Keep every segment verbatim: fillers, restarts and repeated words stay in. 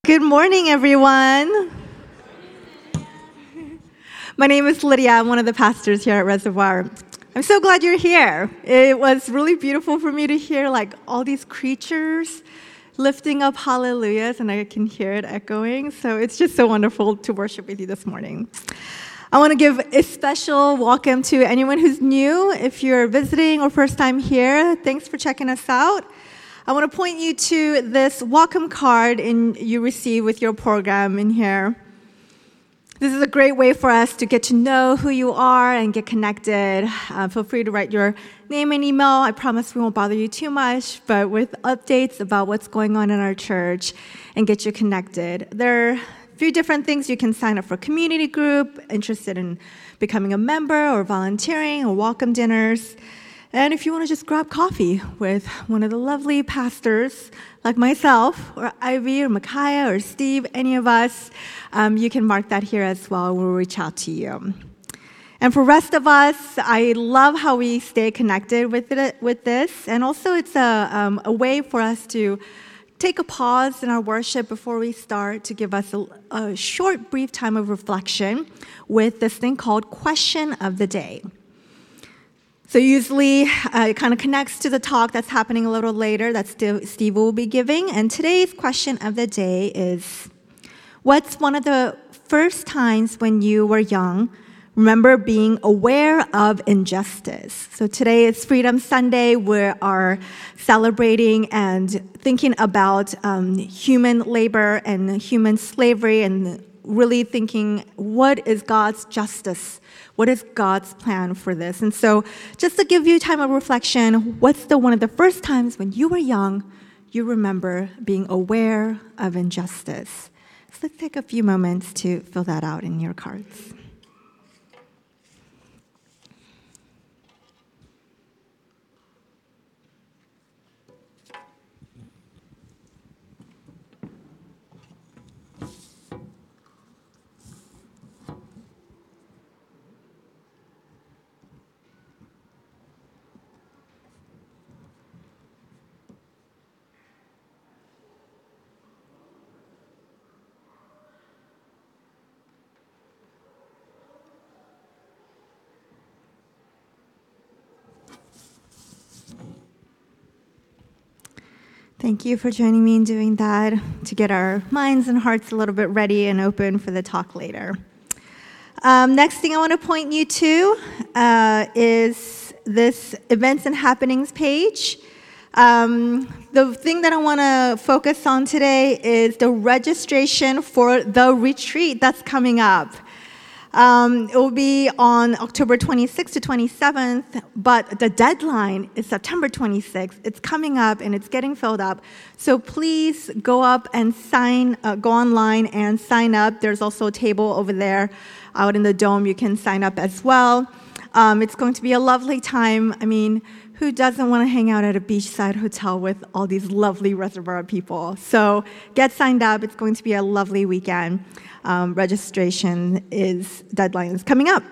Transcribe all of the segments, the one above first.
Good morning, everyone. My name is Lydia. I'm one of the pastors here at Reservoir. I'm so glad you're here. It was really beautiful for me to hear like all these creatures lifting up hallelujahs, and I can hear it echoing. So it's just so wonderful to worship with you this morning. I want to give a special welcome to anyone who's new. If you're visiting or first time here, thanks for checking us out. I want to point you to this welcome card in, you receive with your program in here. This is a great way for us to get to know who you are and get connected. Uh, feel free to write your name and email. I promise we won't bother you too much, but with updates about what's going on in our church and get you connected. There are a few different things. You can sign up for a community group, interested in becoming a member or volunteering or welcome dinners. And if you want to just grab coffee with one of the lovely pastors like myself, or Ivy, or Micaiah, or Steve, any of us, um, you can mark that here as well. We'll reach out to you. And for the rest of us, I love how we stay connected with it, with this. And also it's a, um, a way for us to take a pause in our worship before we start to give us a, a short, brief time of reflection with this thing called Question of the Day. So usually uh, it kind of connects to the talk that's happening a little later that Steve will be giving. And today's question of the day is, what's one of the first times when you were young, remember being aware of injustice? So today is Freedom Sunday. We are celebrating and thinking about um, human labor and human slavery and really thinking, what is God's justice? What is God's plan for this? And so just to give you time of reflection, what's the one of the first times when you were young, you remember being aware of injustice? So let's take a few moments to fill that out in your cards. Thank you for joining me in doing that to get our minds and hearts a little bit ready and open for the talk later. Um, next thing I want to point you to uh, is this events and happenings page. Um, the thing that I want to focus on today is the registration for the retreat that's coming up. Um, it will be on October twenty-sixth to twenty-seventh, but the deadline is September twenty-sixth. It's coming up and it's getting filled up. So please go up and sign, uh, go online and sign up. There's also a table over there out in the dome. You can sign up as well. Um, it's going to be a lovely time. I mean, who doesn't want to hang out at a beachside hotel with all these lovely Reservoir people? So get signed up. It's going to be a lovely weekend. Um, registration is deadline is coming up.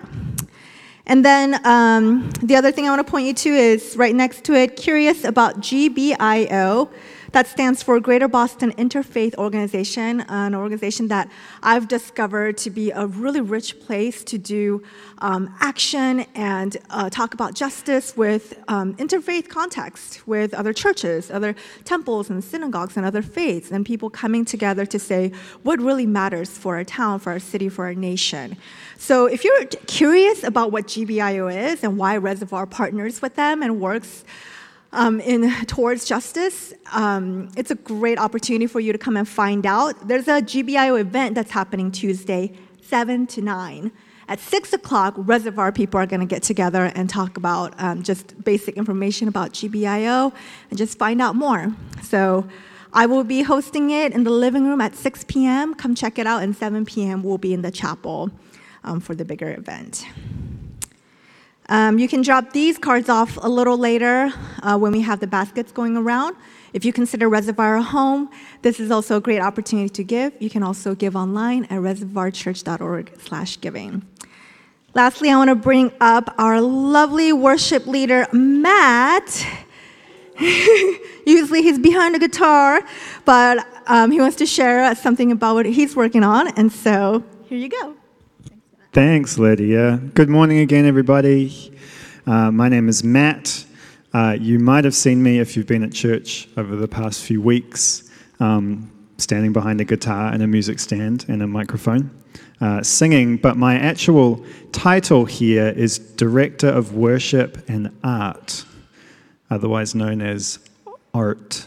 And then um, the other thing I want to point you to is right next to it, curious about G B I O. That stands for Greater Boston Interfaith Organization, an organization that I've discovered to be a really rich place to do um, action and uh, talk about justice with um, interfaith context, with other churches, other temples and synagogues and other faiths, and people coming together to say what really matters for our town, for our city, for our nation. So if you're curious about what G B I O is and why Reservoir partners with them and works Um, in towards justice, um, it's a great opportunity for you to come and find out. There's a G B I O event that's happening Tuesday, seven to nine. At six o'clock, Reservoir people are going to get together and talk about um, just basic information about G B I O and just find out more. So I will be hosting it in the living room at six p.m. Come check it out, and seven p.m. we'll be in the chapel um, for the bigger event. Um, you can drop these cards off a little later uh, when we have the baskets going around. If you consider Reservoir a home, this is also a great opportunity to give. You can also give online at reservoirchurch.org slash giving. Lastly, I want to bring up our lovely worship leader, Matt. Usually he's behind a guitar, but um, he wants to share something about what he's working on, and so here you go. Thanks, Lydia. Good morning again, everybody. Uh, my name is Matt. Uh, you might have seen me if you've been at church over the past few weeks, um, standing behind a guitar and a music stand and a microphone, uh, singing, but my actual title here is Director of Worship and Art, otherwise known as Art.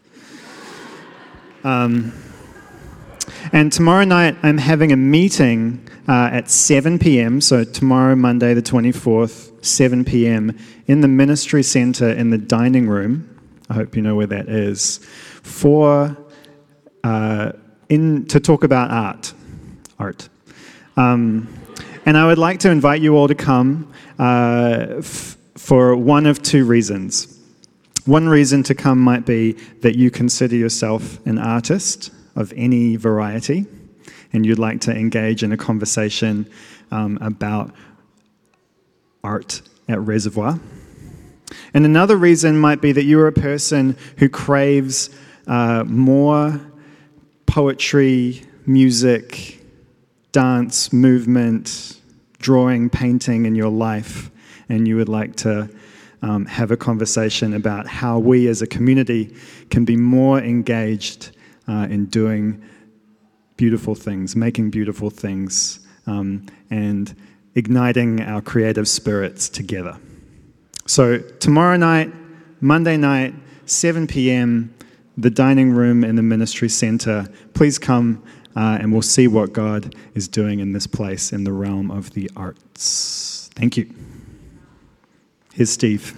Um, and tomorrow night I'm having a meeting uh, at seven p.m., so tomorrow, Monday the twenty-fourth, seven p.m., in the ministry center in the dining room. I hope you know where that is, for uh, in to talk about art. Art. Um, and I would like to invite you all to come uh, f- for one of two reasons. One reason to come might be that you consider yourself an artist of any variety, and you'd like to engage in a conversation um, about art at Reservoir. And another reason might be that you're a person who craves uh, more poetry, music, dance, movement, drawing, painting in your life, and you would like to um, have a conversation about how we as a community can be more engaged uh, in doing beautiful things, making beautiful things, um, and igniting our creative spirits together. So tomorrow night, Monday night, seven p.m., the dining room in the ministry center. Please come uh, and we'll see what God is doing in this place in the realm of the arts. Thank you. Here's Steve.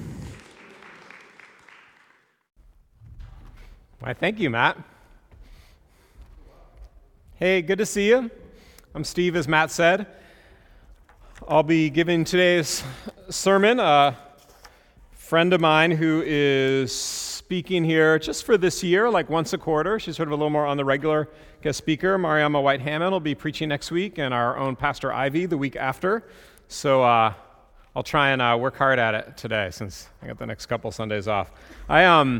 Why, thank you, Matt. Hey, good to see you. I'm Steve, as Matt said. I'll be giving today's sermon. A friend of mine who is speaking here just for this year, like once a quarter. She's sort of a little more on the regular guest speaker. Mariama White-Hammond will be preaching next week, and our own Pastor Ivy the week after. So uh, I'll try and uh, work hard at it today, since I got the next couple Sundays off. I um.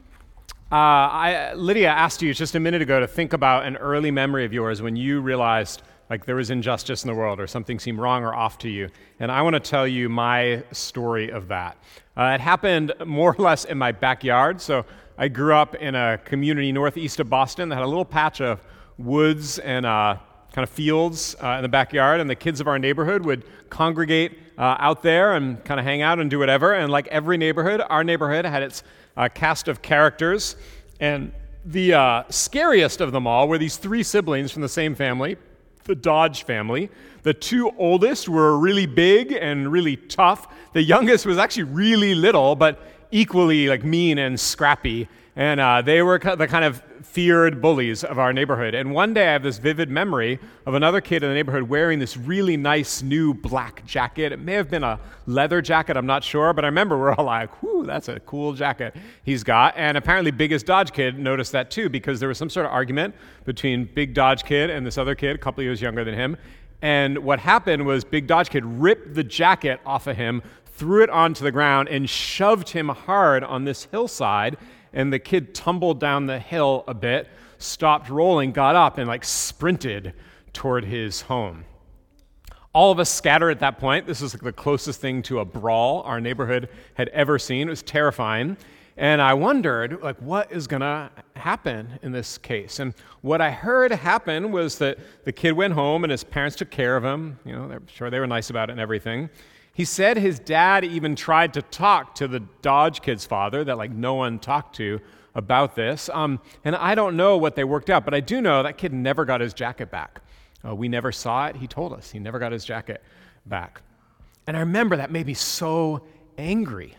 Uh, I, Lydia asked you just a minute ago to think about an early memory of yours when you realized like there was injustice in the world or something seemed wrong or off to you. And I want to tell you my story of that. Uh, it happened more or less in my backyard. So I grew up in a community northeast of Boston that had a little patch of woods and uh, kind of fields uh, in the backyard. And the kids of our neighborhood would congregate uh, out there and kind of hang out and do whatever. And like every neighborhood, our neighborhood had its Uh, cast of characters, and the uh, scariest of them all were these three siblings from the same family, the Dodge family. The two oldest were really big and really tough. The youngest was actually really little, but equally like mean and scrappy, and uh, they were the kind of feared bullies of our neighborhood. And one day I have this vivid memory of another kid in the neighborhood wearing this really nice new black jacket. It may have been a leather jacket, I'm not sure, but I remember we're all like, whew, that's a cool jacket he's got. And apparently Biggest Dodge Kid noticed that too, because there was some sort of argument between Big Dodge Kid and this other kid, a couple of years younger than him. And what happened was Big Dodge Kid ripped the jacket off of him, threw it onto the ground, and shoved him hard on this hillside. And the kid tumbled down the hill a bit, stopped rolling, got up, and like sprinted toward his home. All of us scattered at that point. This was like the closest thing to a brawl our neighborhood had ever seen. It was terrifying. And I wondered, like, what is going to happen in this case? And what I heard happen was that the kid went home and his parents took care of him. You know, they're sure they were nice about it and everything. He said his dad even tried to talk to the Dodge kid's father, that like no one talked to about this. Um, and I don't know what they worked out, but I do know that kid never got his jacket back. Uh, we never saw it. He told us he never got his jacket back. And I remember that made me so angry.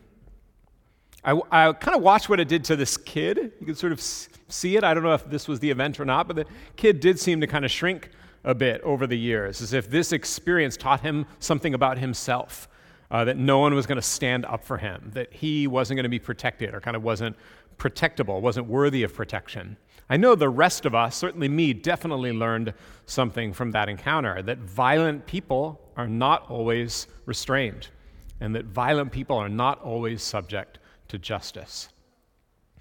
I, I kind of watched what it did to this kid. You could sort of see it. I don't know if this was the event or not, but the kid did seem to kind of shrink a bit over the years, as if this experience taught him something about himself, uh, that no one was going to stand up for him, that he wasn't going to be protected or kind of wasn't protectable, wasn't worthy of protection. I know the rest of us, certainly me, definitely learned something from that encounter, that violent people are not always restrained, and that violent people are not always subject to justice.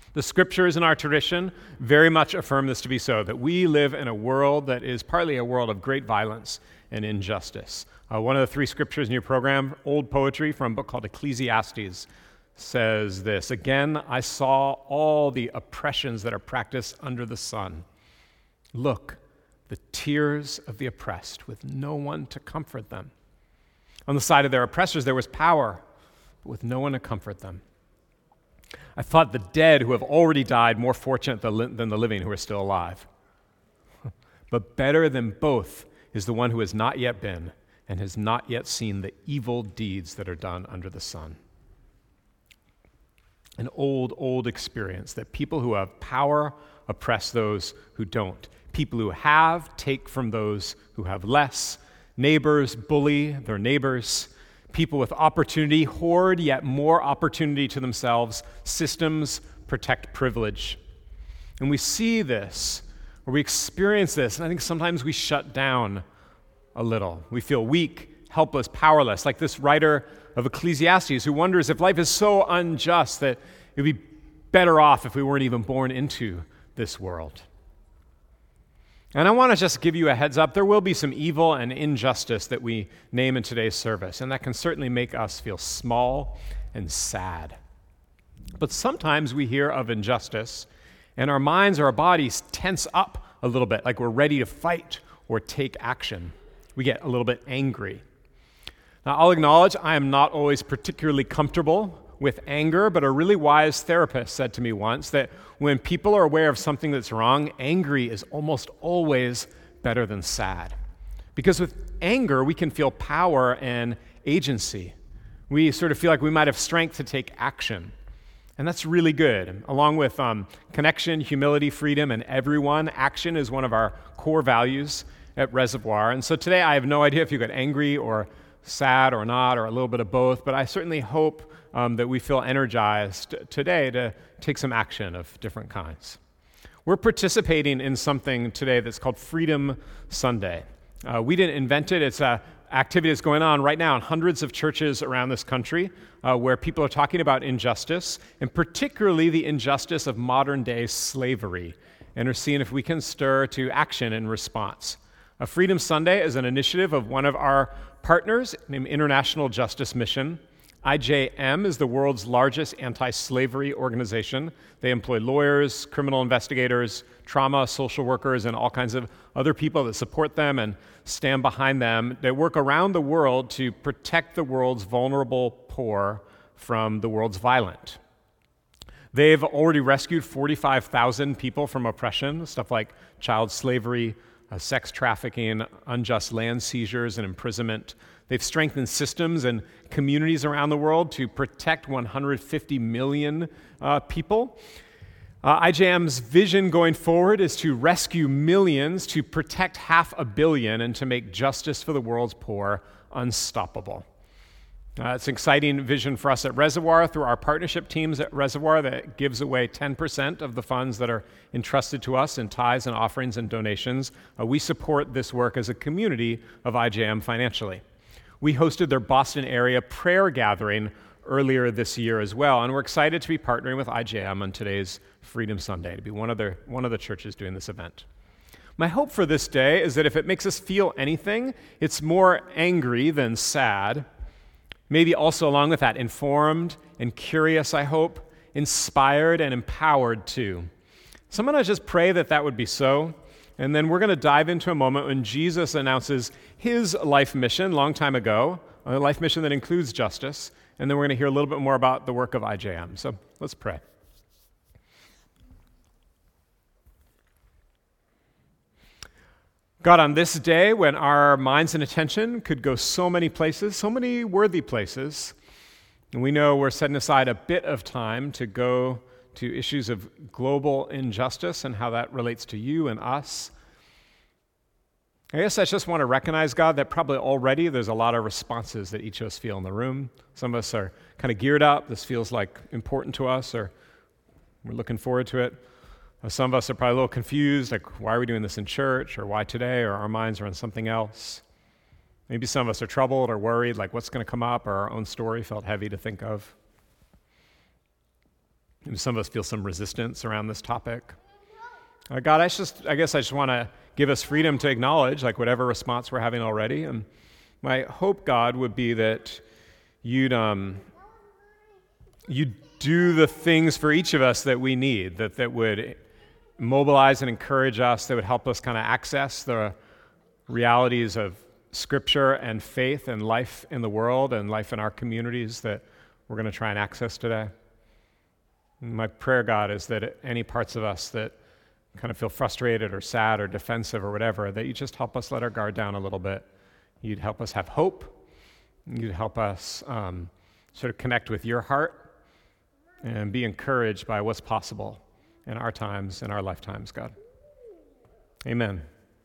The scriptures in our tradition very much affirm this to be so, that we live in a world that is partly a world of great violence and injustice. Uh, one of the three scriptures in your program, old poetry from a book called Ecclesiastes, says this: "Again, I saw all the oppressions that are practiced under the sun. Look, the tears of the oppressed, with no one to comfort them. On the side of their oppressors there was power, but with no one to comfort them. I thought the dead who have already died more fortunate than the living who are still alive. But better than both is the one who has not yet been and has not yet seen the evil deeds that are done under the sun." An old, old experience that people who have power oppress those who don't. People who have take from those who have less. Neighbors bully their neighbors. People with opportunity hoard yet more opportunity to themselves. Systems protect privilege. And we see this, or we experience this, and I think sometimes we shut down a little. We feel weak, helpless, powerless, like this writer of Ecclesiastes who wonders if life is so unjust that it would be better off if we weren't even born into this world. And I want to just give you a heads up. There will be some evil and injustice that we name in today's service, and that can certainly make us feel small and sad. But sometimes we hear of injustice, and our minds or our bodies tense up a little bit, like we're ready to fight or take action. We get a little bit angry. Now, I'll acknowledge I am not always particularly comfortable with anger, but a really wise therapist said to me once that when people are aware of something that's wrong, angry is almost always better than sad. Because with anger, we can feel power and agency. We sort of feel like we might have strength to take action. And that's really good. Along with um, connection, humility, freedom, and everyone, action is one of our core values at Reservoir. And so today I have no idea if you got angry or sad or not, or a little bit of both, but I certainly hope Um, that we feel energized today to take some action of different kinds. We're participating in something today that's called Freedom Sunday. Uh, we didn't invent it. It's an activity that's going on right now in hundreds of churches around this country uh, where people are talking about injustice, and particularly the injustice of modern-day slavery, and are seeing if we can stir to action in response. Uh, Freedom Sunday is an initiative of one of our partners named International Justice Mission. I J M is the world's largest anti-slavery organization. They employ lawyers, criminal investigators, trauma, social workers, and all kinds of other people that support them and stand behind them. They work around the world to protect the world's vulnerable poor from the world's violent. They've already rescued forty-five thousand people from oppression, stuff like child slavery, uh, sex trafficking, unjust land seizures, and imprisonment. They've strengthened systems and communities around the world to protect one hundred fifty million uh, people. Uh, I J M's vision going forward is to rescue millions, to protect half a billion, and to make justice for the world's poor unstoppable. Uh, it's an exciting vision for us at Reservoir through our partnership teams at Reservoir that gives away ten percent of the funds that are entrusted to us in tithes and offerings and donations. Uh, we support this work as a community of I J M financially. We hosted their Boston area prayer gathering earlier this year as well, and we're excited to be partnering with I J M on today's Freedom Sunday, to be one of the, one of the churches doing this event. My hope for this day is that if it makes us feel anything, it's more angry than sad. Maybe also along with that, informed and curious, I hope, inspired and empowered too. So I'm going to just pray that that would be so. And then we're going to dive into a moment when Jesus announces his life mission long time ago, a life mission that includes justice. And then we're going to hear a little bit more about the work of I J M. So let's pray. God, on this day when our minds and attention could go so many places, so many worthy places, and we know we're setting aside a bit of time to go to issues of global injustice and how that relates to you and us. I guess I just want to recognize, God, that probably already there's a lot of responses that each of us feel in the room. Some of us are kind of geared up. This feels like important to us, or we're looking forward to it. Some of us are probably a little confused, like, why are we doing this in church, or why today, or our minds are on something else. Maybe some of us are troubled or worried, like what's going to come up, or our own story felt heavy to think of. Maybe some of us feel some resistance around this topic. Uh, God, I just, I guess I just want to give us freedom to acknowledge, like, whatever response we're having already. And my hope, God, would be that you'd um, you'd do the things for each of us that we need, that that would mobilize and encourage us, that would help us kind of access the realities of Scripture and faith and life in the world and life in our communities that we're going to try and access today. And my prayer, God, is that any parts of us that kind of feel frustrated or sad or defensive or whatever, that you just help us let our guard down a little bit. You'd help us have hope. You'd help us um, sort of connect with your heart and be encouraged by what's possible in our times, in our lifetimes, God. Amen.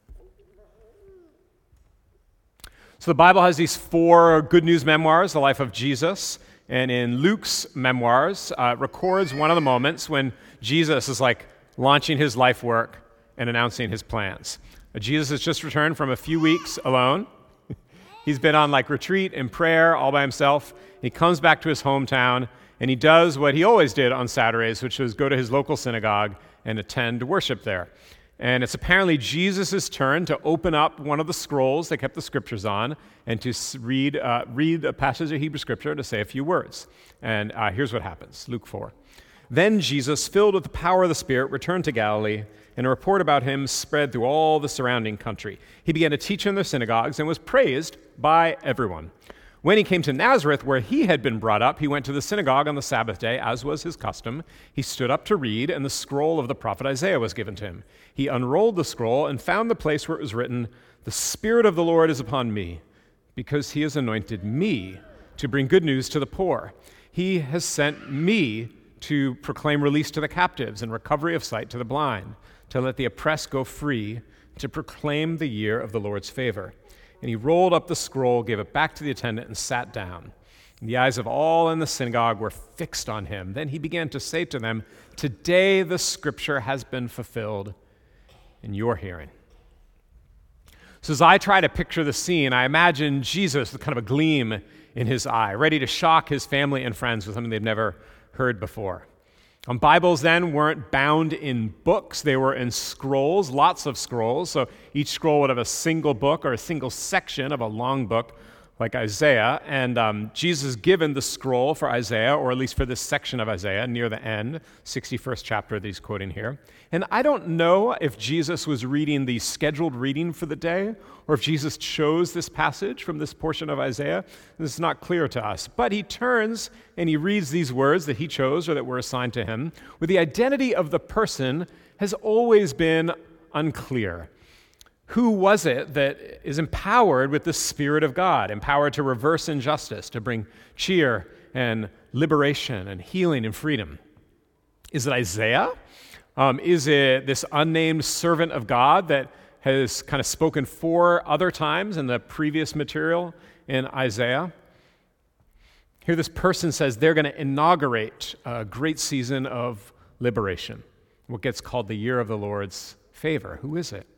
So the Bible has these four good news memoirs, the life of Jesus. And in Luke's memoirs, uh, it records one of the moments when Jesus is like launching his life work and announcing his plans. Uh, Jesus has just returned from a few weeks alone. He's been on like retreat and prayer all by himself. He comes back to his hometown and he does what he always did on Saturdays, which was go to his local synagogue and attend worship there. And it's apparently Jesus' turn to open up one of the scrolls they kept the scriptures on and to read uh, read a passage of Hebrew scripture to say a few words. And uh, here's what happens, Luke four. Then Jesus, filled with the power of the Spirit, returned to Galilee, and a report about him spread through all the surrounding country. He began to teach in their synagogues and was praised by everyone. When he came to Nazareth, where he had been brought up, he went to the synagogue on the Sabbath day, as was his custom. He stood up to read, and the scroll of the prophet Isaiah was given to him. He unrolled the scroll and found the place where it was written, "The Spirit of the Lord is upon me, because he has anointed me to bring good news to the poor. He has sent me to proclaim release to the captives and recovery of sight to the blind, to let the oppressed go free, to proclaim the year of the Lord's favor." And he rolled up the scroll, gave it back to the attendant, and sat down. And the eyes of all in the synagogue were fixed on him. Then he began to say to them, "Today the scripture has been fulfilled in your hearing." So as I try to picture the scene, I imagine Jesus with kind of a gleam in his eye, ready to shock his family and friends with something they've never heard before. Um, Bibles then weren't bound in books, they were in scrolls, lots of scrolls. So each scroll would have a single book or a single section of a long book like Isaiah. And um, Jesus given the scroll for Isaiah, or at least for this section of Isaiah near the end, sixty-first chapter that he's quoting here. And I don't know if Jesus was reading the scheduled reading for the day, or if Jesus chose this passage from this portion of Isaiah. This is not clear to us. But he turns and he reads these words that he chose or that were assigned to him, where the identity of the person has always been unclear. Who was it that is empowered with the Spirit of God, empowered to reverse injustice, to bring cheer and liberation and healing and freedom? Is it Isaiah? Um, is it this unnamed servant of God that has kind of spoken four other times in the previous material in Isaiah? Here this person says they're going to inaugurate a great season of liberation, what gets called the year of the Lord's favor. Who is it?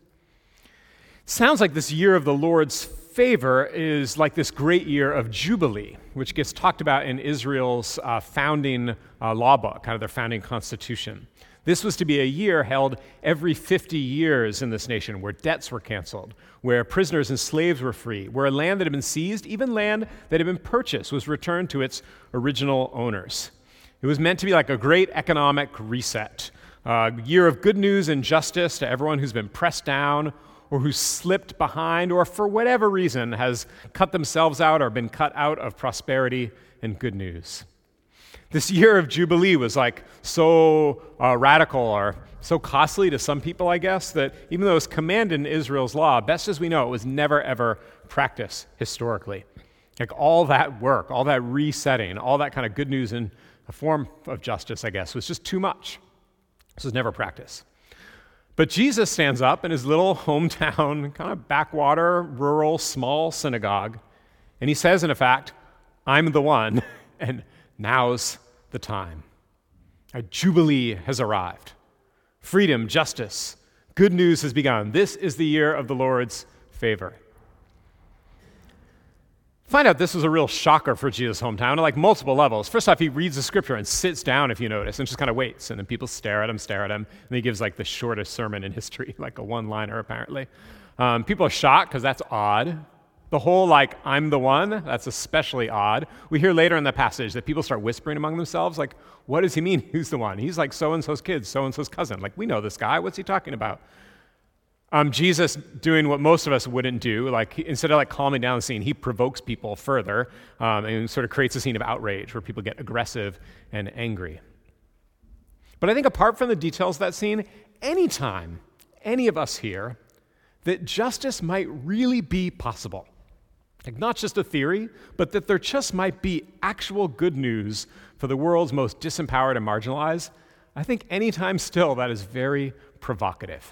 Sounds like this year of the Lord's favor is like this great year of Jubilee, which gets talked about in Israel's uh, founding uh, law book, kind of their founding constitution. This was to be a year held every fifty years in this nation, where debts were canceled, where prisoners and slaves were free, where land that had been seized, even land that had been purchased, was returned to its original owners. It was meant to be like a great economic reset, a year of good news and justice to everyone who's been pressed down or who slipped behind or for whatever reason has cut themselves out or been cut out of prosperity and good news. This year of Jubilee was like so uh, radical or so costly to some people, I guess, that even though it was commanded in Israel's law, best as we know, it was never, ever practiced historically. Like all that work, all that resetting, all that kind of good news in a form of justice, I guess, was just too much. This was never practiced. But Jesus stands up in his little hometown, kind of backwater, rural, small synagogue, and he says, in effect, "I'm the one, and now's the time. A Jubilee has arrived. Freedom, justice, good news has begun. This is the year of the Lord's favor." Find out this was a real shocker for Jesus' hometown on like multiple levels. First off, he reads the scripture and sits down, if you notice, and just kind of waits. And then people stare at him, stare at him. And he gives like the shortest sermon in history, like a one-liner apparently. Um, people are shocked because that's odd. The whole like, I'm the one, that's especially odd. We hear later in the passage that people start whispering among themselves, like, what does he mean, who's the one? He's like so-and-so's kid, so-and-so's cousin. Like, we know this guy, what's he talking about? Um, Jesus doing what most of us wouldn't do, like he, instead of like calming down the scene, he provokes people further um, and sort of creates a scene of outrage where people get aggressive and angry. But I think apart from the details of that scene, anytime any of us hear that justice might really be possible, like not just a theory, but that there just might be actual good news for the world's most disempowered and marginalized, I think anytime still that is very provocative.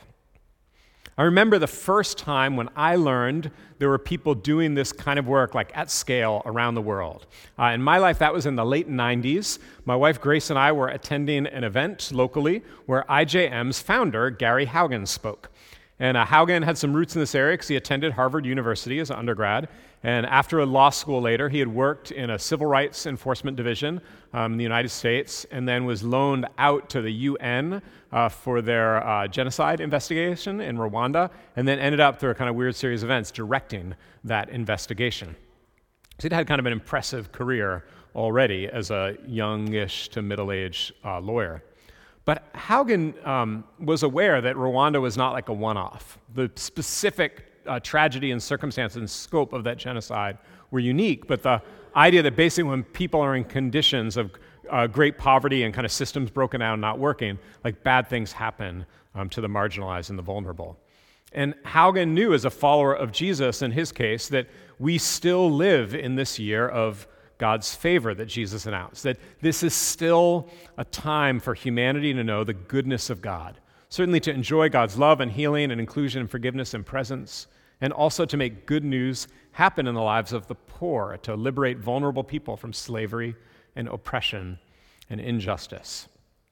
I remember the first time when I learned there were people doing this kind of work like at scale around the world. Uh, in my life, that was in the late nineties. My wife Grace and I were attending an event locally where I J M's founder, Gary Haugen, spoke. And uh, Haugen had some roots in this area because he attended Harvard University as an undergrad. And after a law school later, he had worked in a civil rights enforcement division um, in the United States and then was loaned out to the U N uh, for their uh, genocide investigation in Rwanda, and then ended up through a kind of weird series of events directing that investigation. So he'd had kind of an impressive career already as a youngish to middle-aged uh, lawyer. But Haugen um, was aware that Rwanda was not like a one-off. The specific uh, tragedy and circumstance and scope of that genocide were unique, but the idea that basically when people are in conditions of uh, great poverty and kind of systems broken down and not working, like bad things happen um, to the marginalized and the vulnerable. And Haugen knew as a follower of Jesus, in his case, that we still live in this year of God's favor that Jesus announced, that this is still a time for humanity to know the goodness of God, certainly to enjoy God's love and healing and inclusion and forgiveness and presence, and also to make good news happen in the lives of the poor, to liberate vulnerable people from slavery and oppression and injustice.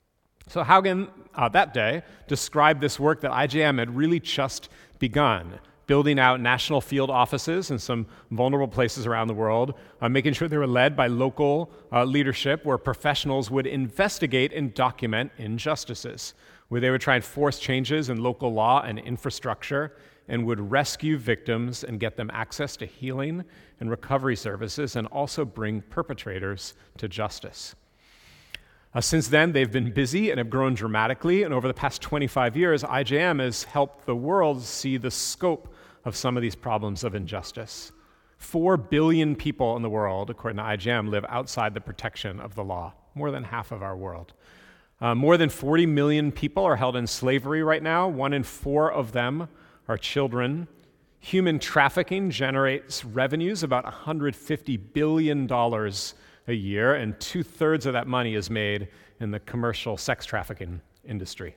So Haugen, uh, that day, described this work that I J M had really just begun, building out national field offices in some vulnerable places around the world, uh, making sure they were led by local uh, leadership where professionals would investigate and document injustices, where they would try and force changes in local law and infrastructure and would rescue victims and get them access to healing and recovery services and also bring perpetrators to justice. Uh, since then, they've been busy and have grown dramatically, and over the past twenty-five years, I J M has helped the world see the scope of some of these problems of injustice. Four billion people in the world, according to I J M, live outside the protection of the law, more than half of our world. Uh, more than forty million people are held in slavery right now. One in four of them are children. Human trafficking generates revenues about one hundred fifty billion dollars a year, and two-thirds of that money is made in the commercial sex trafficking industry.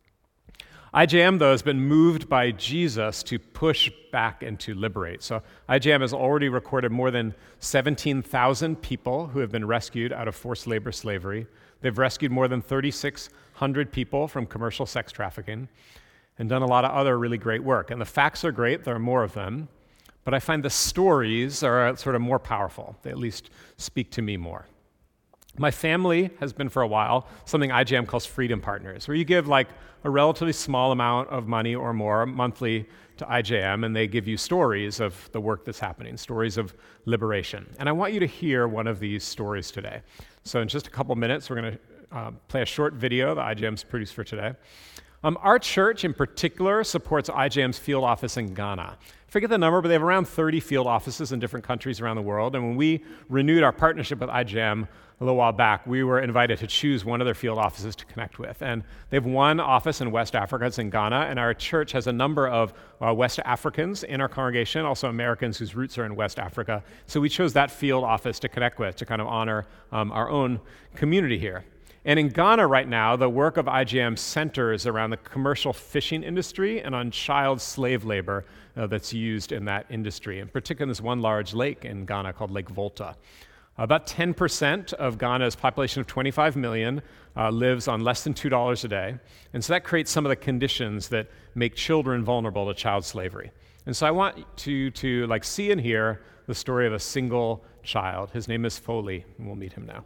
I J M, though, has been moved by Jesus to push back and to liberate. So I J M has already recorded more than seventeen thousand people who have been rescued out of forced labor slavery. They've rescued more than thirty-six hundred people from commercial sex trafficking and done a lot of other really great work. And the facts are great, there are more of them, but I find the stories are sort of more powerful. They at least speak to me more. My family has been for a while something I J M calls Freedom Partners, where you give like a relatively small amount of money or more monthly to I J M, and they give you stories of the work that's happening, stories of liberation. And I want you to hear one of these stories today. So in just a couple minutes, we're going to uh, play a short video that I J M's produced for today. Um, our church in particular supports I J M's field office in Ghana. I forget the number, but they have around thirty field offices in different countries around the world. And when we renewed our partnership with I J M a little while back, we were invited to choose one of their field offices to connect with. And they have one office in West Africa, it's in Ghana, and our church has a number of uh, West Africans in our congregation, also Americans whose roots are in West Africa. So we chose that field office to connect with to kind of honor um, our own community here. And in Ghana right now, the work of I J M centers around the commercial fishing industry and on child slave labor uh, that's used in that industry, in particular this one large lake in Ghana called Lake Volta. About ten percent of Ghana's population of twenty-five million uh, lives on less than two dollars a day. And so that creates some of the conditions that make children vulnerable to child slavery. And so I want to, to like see and hear the story of a single child. His name is Foley, and we'll meet him now.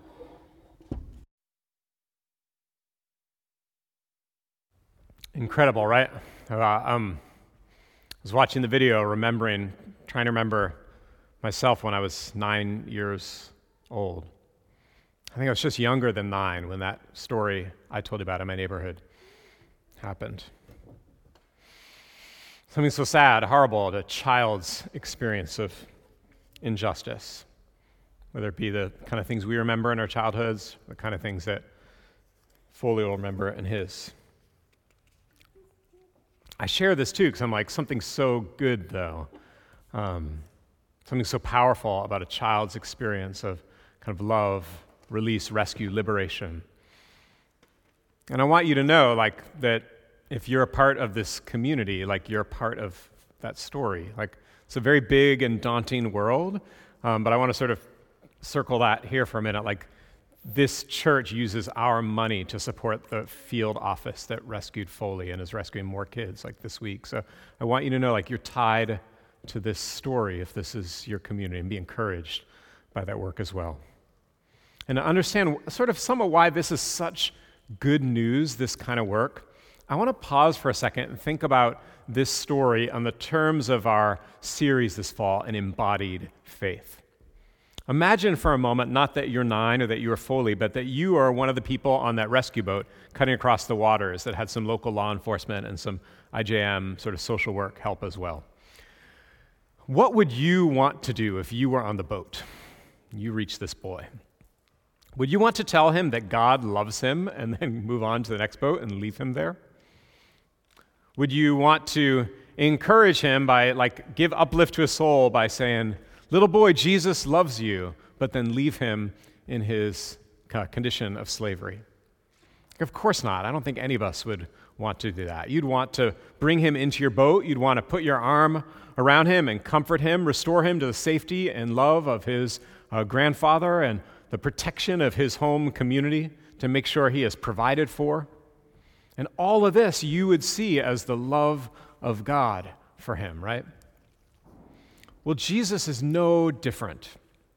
Incredible, right? Uh, um, I was watching the video, remembering, trying to remember myself when I was nine years old. I think I was just younger than nine when that story I told you about in my neighborhood happened. Something so sad, horrible, a child's experience of injustice, whether it be the kind of things we remember in our childhoods, the kind of things that Foley will remember in his. I share this too because I'm like, something so good though, um, something so powerful about a child's experience of kind of love, release, rescue, liberation. And I want you to know like that if you're a part of this community, like you're a part of that story. Like it's a very big and daunting world, um, but I want to sort of circle that here for a minute. Like this church uses our money to support the field office that rescued Foley and is rescuing more kids like this week. So I want you to know like you're tied to this story if this is your community, and be encouraged by that work as well. And to understand sort of some of why this is such good news, this kind of work, I want to pause for a second and think about this story on the terms of our series this fall, An Embodied Faith. Imagine for a moment, not that you're nine or that you are Foley, but that you are one of the people on that rescue boat cutting across the waters that had some local law enforcement and some I J M sort of social work help as well. What would you want to do if you were on the boat? You reach this boy. Would you want to tell him that God loves him and then move on to the next boat and leave him there? Would you want to encourage him by, like, give uplift to his soul by saying, little boy, Jesus loves you, but then leave him in his condition of slavery? Of course not. I don't think any of us would want to do that. You'd want to bring him into your boat. You'd want to put your arm around him and comfort him, restore him to the safety and love of his uh, grandfather and the protection of his home community to make sure he is provided for. And all of this you would see as the love of God for him, right? Well, Jesus is no different.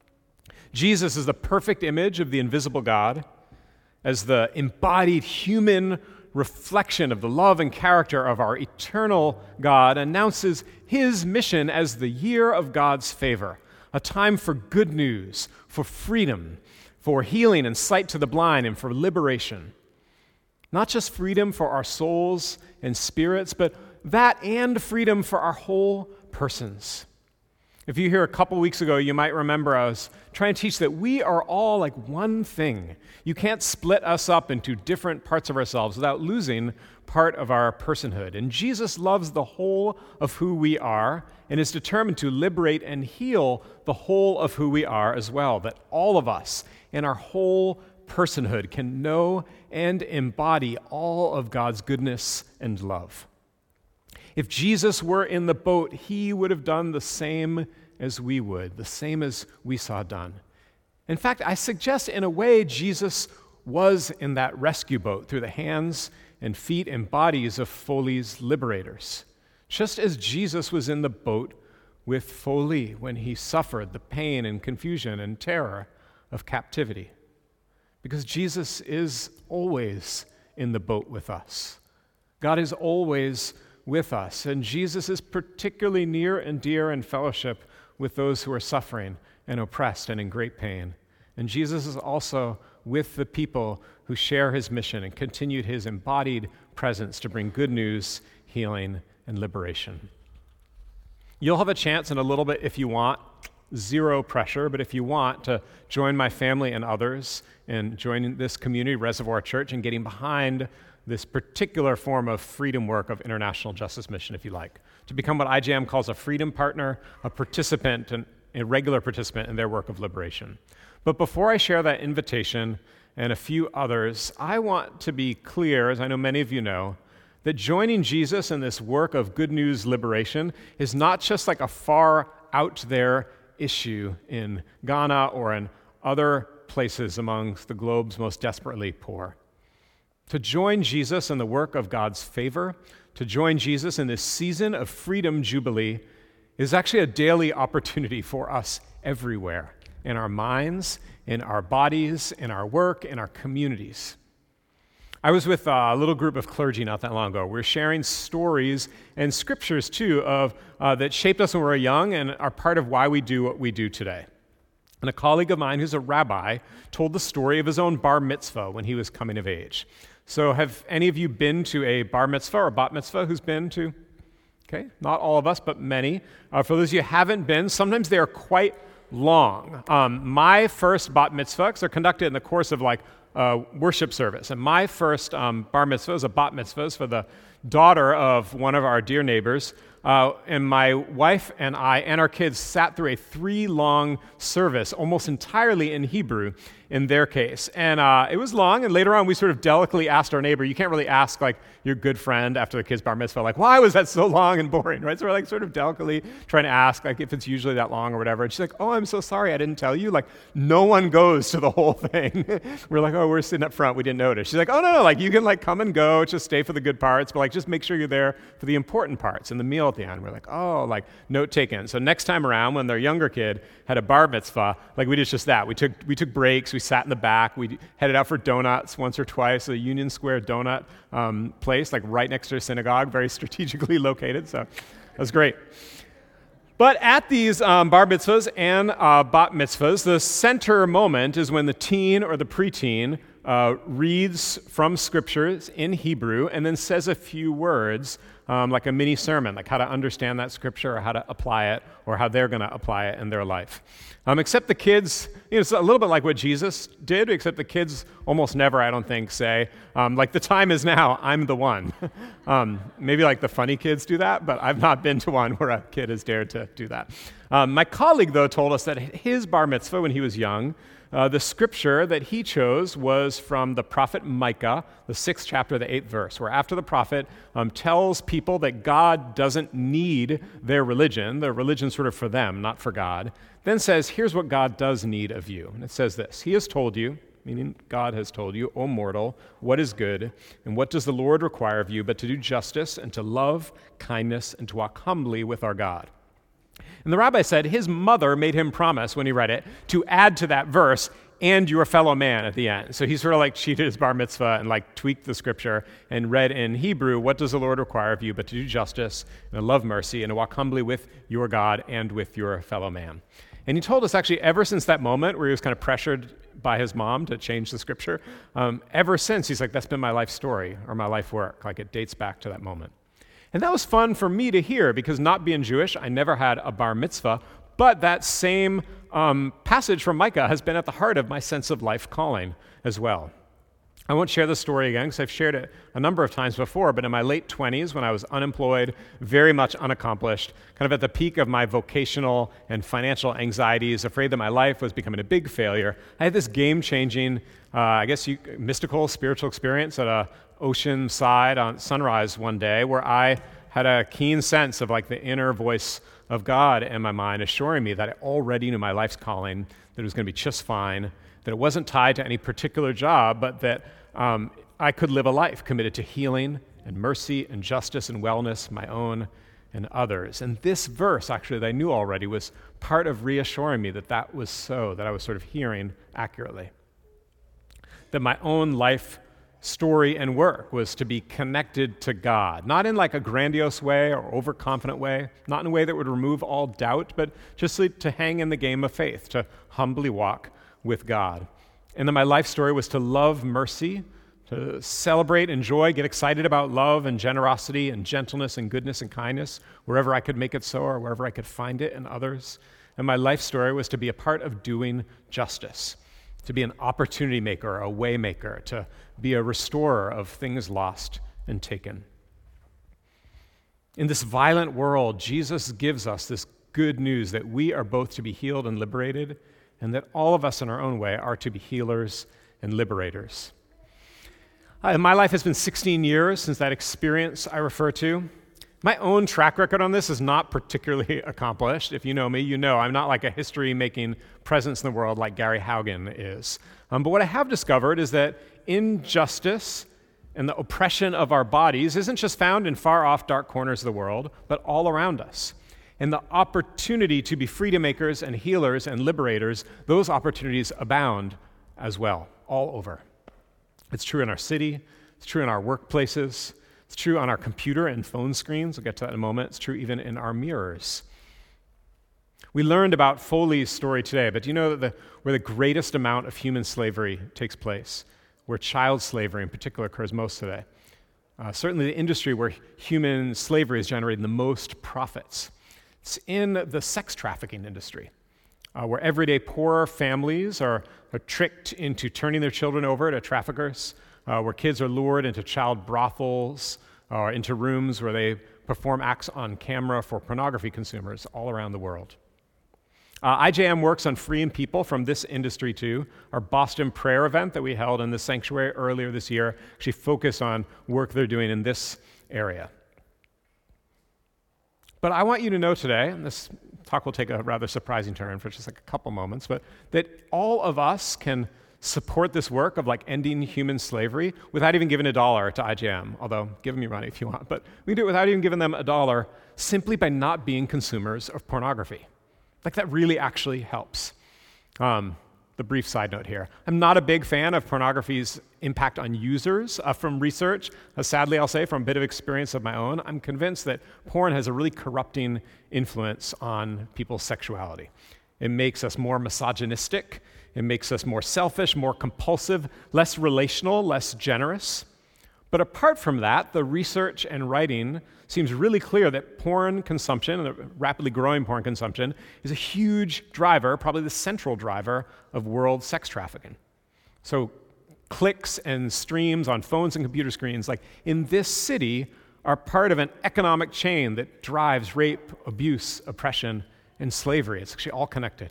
Jesus is the perfect image of the invisible God, as the embodied human reflection of the love and character of our eternal God, announces his mission as the year of God's favor, a time for good news, for freedom, for healing and sight to the blind, and for liberation. Not just freedom for our souls and spirits, but that and freedom for our whole persons. If you hear a couple weeks ago, you might remember I was trying to teach that we are all like one thing. You can't split us up into different parts of ourselves without losing part of our personhood. And Jesus loves the whole of who we are and is determined to liberate and heal the whole of who we are as well, that all of us in our whole personhood can know and embody all of God's goodness and love. If Jesus were in the boat, he would have done the same as we would, the same as we saw done. In fact, I suggest in a way Jesus was in that rescue boat through the hands and feet and bodies of Foley's liberators, just as Jesus was in the boat with Foley when he suffered the pain and confusion and terror of captivity. Because Jesus is always in the boat with us. God is always with us, and Jesus is particularly near and dear in fellowship with those who are suffering and oppressed and in great pain. And Jesus is also with the people who share his mission and continued his embodied presence to bring good news, healing, and liberation. You'll have a chance in a little bit if you want, zero pressure, but if you want to join my family and others in joining this community, Reservoir Church, and getting behind this particular form of freedom work of international justice mission, if you like, to become what I J M calls a freedom partner, a participant, and a regular participant in their work of liberation. But before I share that invitation and a few others, I want to be clear, as I know many of you know, that joining Jesus in this work of good news liberation is not just like a far out there issue in Ghana or in other places among the globe's most desperately poor. To join Jesus in the work of God's favor, to join Jesus in this season of freedom jubilee, is actually a daily opportunity for us everywhere, in our minds, in our bodies, in our work, in our communities. I was with a little group of clergy not that long ago. We were sharing stories and scriptures, too, of uh, that shaped us when we were young and are part of why we do what we do today. And a colleague of mine who's a rabbi told the story of his own bar mitzvah when he was coming of age. So have any of you been to a bar mitzvah or bat mitzvah? Who's been to? Okay, not all of us, but many. Uh, for those of you who haven't been, sometimes they are quite long. Um, my first bat mitzvah, because they're conducted in the course of like a worship service, and my first um, bar mitzvah was a bat mitzvah for the daughter of one of our dear neighbors. Uh, and my wife and I and our kids sat through a three-long service, almost entirely in Hebrew in their case. And uh, it was long, and later on we sort of delicately asked our neighbor, you can't really ask like your good friend after the kid's bar mitzvah, like, why was that so long and boring, right? So we're like sort of delicately trying to ask like if it's usually that long or whatever. And she's like, oh, I'm so sorry, I didn't tell you. Like, no one goes to the whole thing. We're like, oh, we're sitting up front, we didn't notice. She's like, oh, no, no, like you can like come and go, just stay for the good parts, but like just make sure you're there for the important parts and the meal at the end. We're like, oh, like note taken. So next time around when their younger kid had a bar mitzvah, like we did just that. We took we took breaks, we sat in the back, we headed out for donuts once or twice, a Union Square donut um, place, like right next to a synagogue, very strategically located, so that was great. But at these um, bar mitzvahs and uh, bat mitzvahs, the center moment is when the teen or the preteen uh, reads from scriptures in Hebrew and then says a few words, um, like a mini sermon, like how to understand that scripture or how to apply it or how they're going to apply it in their life. Um, except the kids, you know, it's a little bit like what Jesus did, except the kids almost never, I don't think, say, um, like, the time is now, I'm the one. um, maybe like the funny kids do that, but I've not been to one where a kid has dared to do that. Um, my colleague, though, told us that his bar mitzvah when he was young, uh, the scripture that he chose was from the prophet Micah, the sixth chapter, the eighth verse, where after the prophet um, tells people that God doesn't need their religion, their religion's sort of for them, not for God, then says, here's what God does need of you. And it says this, he has told you, meaning God has told you, O mortal, what is good, and what does the Lord require of you but to do justice and to love kindness and to walk humbly with our God. And the rabbi said his mother made him promise when he read it to add to that verse, and your fellow man at the end. So he sort of like cheated his bar mitzvah and like tweaked the scripture and read in Hebrew, what does the Lord require of you but to do justice and to love mercy and to walk humbly with your God and with your fellow man. And he told us actually ever since that moment where he was kind of pressured by his mom to change the scripture, um, ever since he's like, that's been my life story or my life work. Like it dates back to that moment. And that was fun for me to hear because not being Jewish, I never had a bar mitzvah, but that same um, passage from Micah has been at the heart of my sense of life calling as well. I won't share the story again because I've shared it a number of times before, but in my late twenties, when I was unemployed, very much unaccomplished, kind of at the peak of my vocational and financial anxieties, afraid that my life was becoming a big failure, I had this game-changing, uh, I guess, you, mystical, spiritual experience at a ocean side on sunrise one day where I had a keen sense of like the inner voice of God in my mind assuring me that I already knew my life's calling, that it was going to be just fine, that it wasn't tied to any particular job, but that um, I could live a life committed to healing and mercy and justice and wellness, my own and others. And this verse, actually, that I knew already was part of reassuring me that that was so, that I was sort of hearing accurately. That my own life story and work was to be connected to God, not in like a grandiose way or overconfident way, not in a way that would remove all doubt, but just to hang in the game of faith, to humbly walk with God. And then my life story was to love mercy, to celebrate, enjoy, get excited about love and generosity and gentleness and goodness and kindness wherever I could make it so or wherever I could find it in others. And my life story was to be a part of doing justice, to be an opportunity maker, a way maker, to be a restorer of things lost and taken. In this violent world, Jesus gives us this good news that we are both to be healed and liberated, and that all of us in our own way are to be healers and liberators. Uh, my life has been sixteen years since that experience I refer to. My own track record on this is not particularly accomplished. If you know me, you know I'm not like a history-making presence in the world like Gary Haugen is. Um, but what I have discovered is that injustice and the oppression of our bodies isn't just found in far-off dark corners of the world, but all around us. And the opportunity to be freedom makers and healers and liberators, those opportunities abound as well, all over. It's true in our city. It's true in our workplaces. It's true on our computer and phone screens. We'll get to that in a moment. It's true even in our mirrors. We learned about Foley's story today, but do you know that the, where the greatest amount of human slavery takes place, where child slavery in particular occurs most today? Uh, certainly the industry where human slavery is generating the most profits. It's in the sex trafficking industry, uh, where everyday poor families are, are tricked into turning their children over to traffickers, Uh, where kids are lured into child brothels or into rooms where they perform acts on camera for pornography consumers all around the world. Uh, I J M works on freeing people from this industry too. Our Boston prayer event that we held in the sanctuary earlier this year actually focused on work they're doing in this area. But I want you to know today, and this talk will take a rather surprising turn for just like a couple moments, but that all of us can support this work of like ending human slavery without even giving a dollar to I J M, although give them your money if you want, but we can do it without even giving them a dollar simply by not being consumers of pornography. Like that really actually helps. Um, the brief side note here. I'm not a big fan of pornography's impact on users. Uh, from research, uh, sadly I'll say from a bit of experience of my own, I'm convinced that porn has a really corrupting influence on people's sexuality. It makes us more misogynistic. It makes us more selfish, more compulsive, less relational, less generous. But apart from that, the research and writing seems really clear that porn consumption, and rapidly growing porn consumption, is a huge driver, probably the central driver of world sex trafficking. So clicks and streams on phones and computer screens, like in this city, are part of an economic chain that drives rape, abuse, oppression, and slavery. It's actually all connected.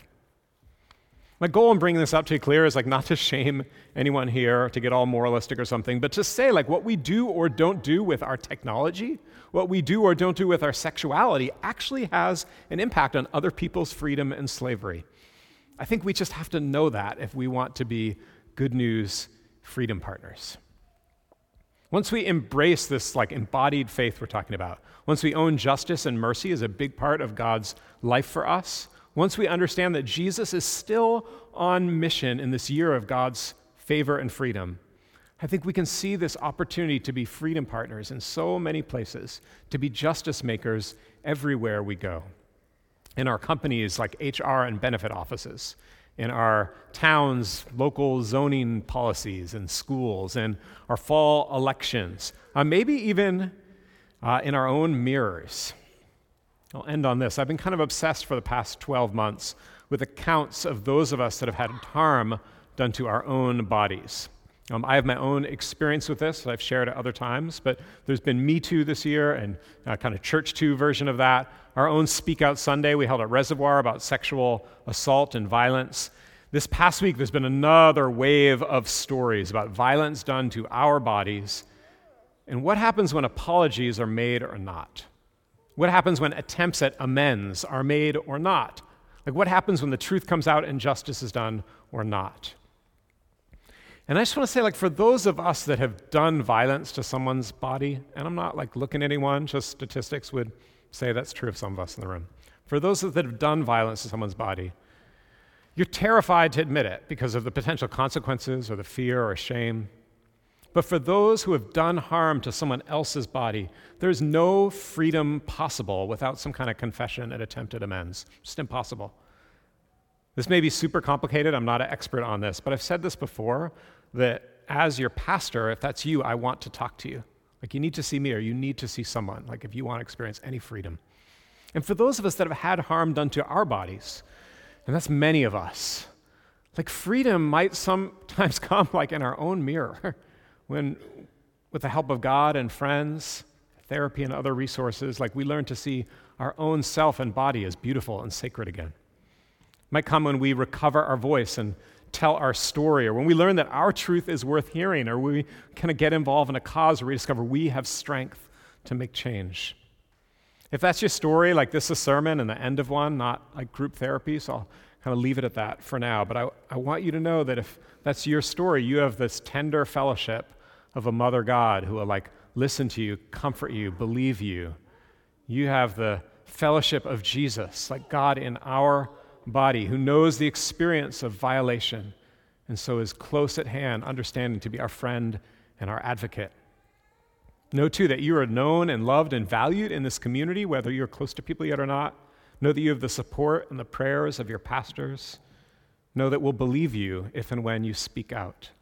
My goal in bringing this up to be clear is like not to shame anyone here, to get all moralistic or something, but to say like what we do or don't do with our technology, what we do or don't do with our sexuality actually has an impact on other people's freedom and slavery. I think we just have to know that if we want to be good news freedom partners. Once we embrace this like embodied faith we're talking about, once we own justice and mercy as a big part of God's life for us, once we understand that Jesus is still on mission in this year of God's favor and freedom, I think we can see this opportunity to be freedom partners in so many places, to be justice makers everywhere we go. In our companies like H R and benefit offices, in our towns, local zoning policies and schools, in our fall elections, uh, maybe even uh, in our own mirrors. I'll end on this. I've been kind of obsessed for the past twelve months with accounts of those of us that have had harm done to our own bodies. Um, I have my own experience with this that I've shared at other times, but there's been Me Too this year and a kind of Church Too version of that. Our own Speak Out Sunday we held at Reservoir about sexual assault and violence. This past week there's been another wave of stories about violence done to our bodies and what happens when apologies are made or not. What happens when attempts at amends are made or not? Like what happens when the truth comes out and justice is done or not? And I just want to say, like, for those of us that have done violence to someone's body, and I'm not like looking at anyone, just statistics would say that's true of some of us in the room. For those that have done violence to someone's body, you're terrified to admit it because of the potential consequences or the fear or shame. But for those who have done harm to someone else's body, there's no freedom possible without some kind of confession and attempted amends. Just impossible. This may be super complicated. I'm not an expert on this, but I've said this before, that as your pastor, if that's you, I want to talk to you. Like you need to see me or you need to see someone, like if you want to experience any freedom. And for those of us that have had harm done to our bodies, and that's many of us, like freedom might sometimes come like in our own mirror when, with the help of God and friends, therapy and other resources, like we learn to see our own self and body as beautiful and sacred again. It might come when we recover our voice and tell our story, or when we learn that our truth is worth hearing, or we kind of get involved in a cause where we discover we have strength to make change. If that's your story, like this is a sermon and the end of one, not like group therapy, so I'll kind of leave it at that for now. But I, I want you to know that if that's your story, you have this tender fellowship of a mother God who will like listen to you, comfort you, believe you. You have the fellowship of Jesus, like God in our body, who knows the experience of violation and so is close at hand, understanding to be our friend and our advocate. Know, too, that you are known and loved and valued in this community, whether you're close to people yet or not. Know that you have the support and the prayers of your pastors. Know that we'll believe you if and when you speak out.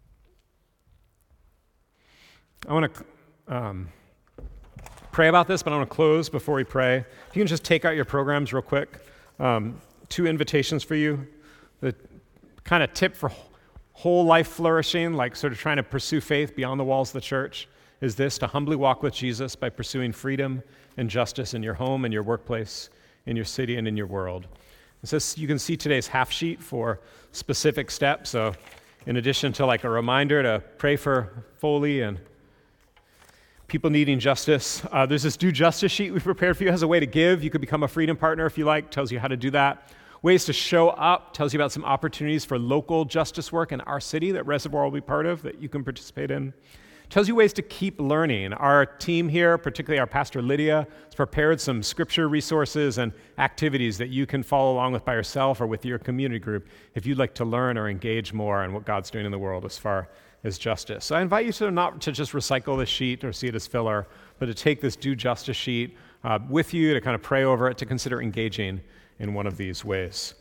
I want to um, pray about this, but I want to close before we pray. If you can just take out your programs real quick. Um, two invitations for you. The kind of tip for whole life flourishing, like sort of trying to pursue faith beyond the walls of the church, is this: to humbly walk with Jesus by pursuing freedom and justice in your home, in your workplace, in your city, and in your world. It says you can see today's half sheet for specific steps. So in addition to like a reminder to pray for Foley and people needing justice, uh, there's this Do Justice sheet we prepared for you. It has a way to give. You could become a Freedom Partner if you like. Tells you how to do that. Ways to show up. Tells you about some opportunities for local justice work in our city that Reservoir will be part of, that you can participate in. Tells you ways to keep learning. Our team here, particularly our pastor Lydia, has prepared some scripture resources and activities that you can follow along with by yourself or with your community group if you'd like to learn or engage more in what God's doing in the world as far as justice. So I invite you to not to just recycle this sheet or see it as filler, but to take this Do Justice sheet uh, with you, to kind of pray over it, to consider engaging in one of these ways.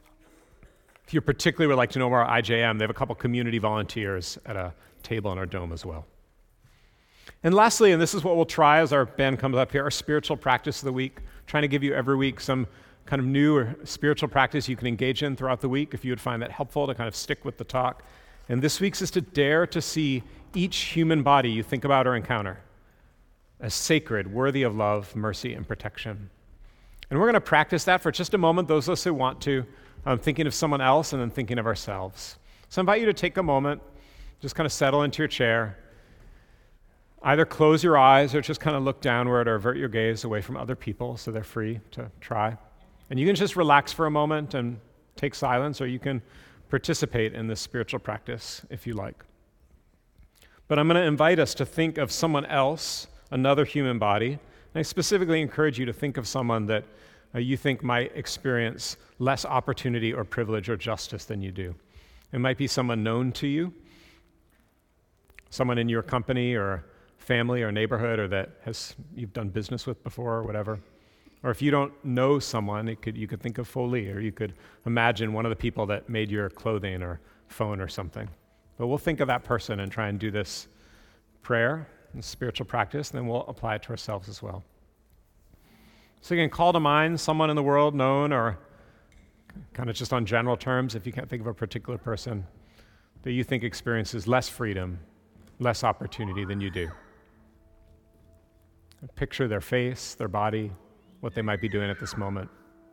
If you particularly would like to know more about I J M, they have a couple community volunteers at a table in our dome as well. And lastly, and this is what we'll try as our band comes up here, our spiritual practice of the week, trying to give you every week some kind of new or spiritual practice you can engage in throughout the week if you would find that helpful to kind of stick with the talk. And this week's is to dare to see each human body you think about or encounter as sacred, worthy of love, mercy, and protection. And we're going to practice that for just a moment, those of us who want to, um, thinking of someone else and then thinking of ourselves. So I invite you to take a moment, just kind of settle into your chair. Either close your eyes or just kind of look downward or avert your gaze away from other people so they're free to try. And you can just relax for a moment and take silence, or you can participate in this spiritual practice if you like. But I'm going to invite us to think of someone else, another human body. And I specifically encourage you to think of someone that uh, you think might experience less opportunity or privilege or justice than you do. It might be someone known to you, someone in your company or family or neighborhood, or that has you've done business with before or whatever. Or if you don't know someone, it could you could think of Foley, or you could imagine one of the people that made your clothing or phone or something. But we'll think of that person and try and do this prayer and spiritual practice, and then we'll apply it to ourselves as well. So you can call to mind someone in the world known, or kind of just on general terms, if you can't think of a particular person, that you think experiences less freedom, less opportunity than you do. Picture their face, their body, what they might be doing at this moment.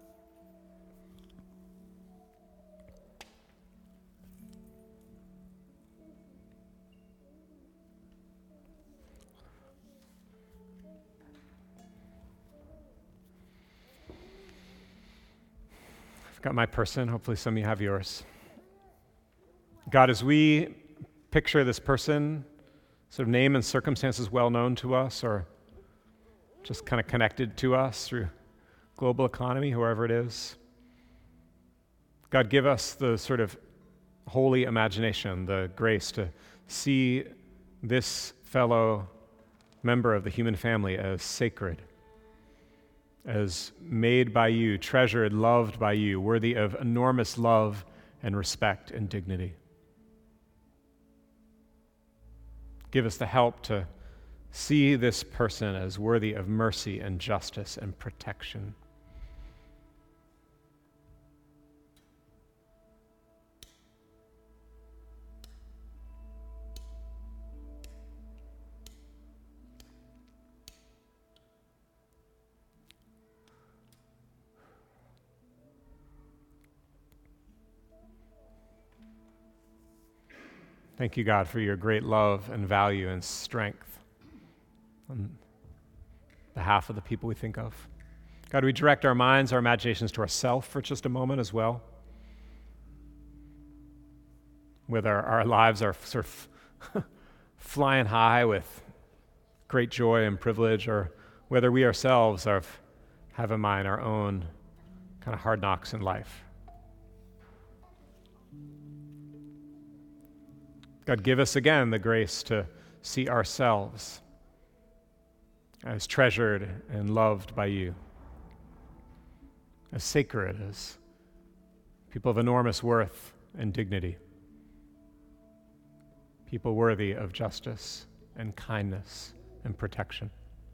I've got my person, hopefully some of you have yours. God, as we picture this person, sort of name and circumstances well known to us, or just kind of connected to us through global economy, whoever it is. God, give us the sort of holy imagination, the grace to see this fellow member of the human family as sacred, as made by you, treasured, loved by you, worthy of enormous love and respect and dignity. Give us the help to see this person as worthy of mercy and justice and protection. Thank you, God, for your great love and value and strength. And behalf of the people we think of. God, we direct our minds, our imaginations to ourselves for just a moment as well. Whether our lives are sort of flying high with great joy and privilege, or whether we ourselves are, have in mind our own kind of hard knocks in life. God, give us again the grace to see ourselves as treasured and loved by you, as sacred, as people of enormous worth and dignity, people worthy of justice and kindness and protection.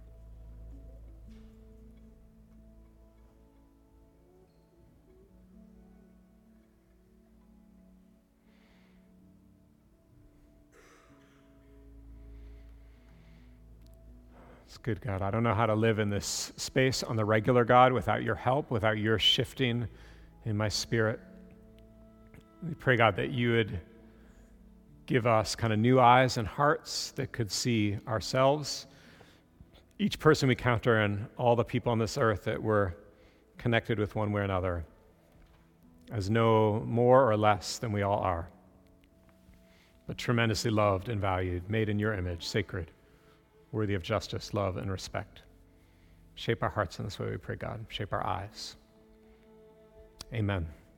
It's good, God. I don't know how to live in this space on the regular, God, without your help, without your shifting in my spirit. We pray, God, that you would give us kind of new eyes and hearts that could see ourselves, each person we encounter, and all the people on this earth that we're connected with one way or another, as no more or less than we all are, but tremendously loved and valued, made in your image, sacred, worthy of justice, love, and respect. Shape our hearts in this way, we pray, God. Shape our eyes. Amen.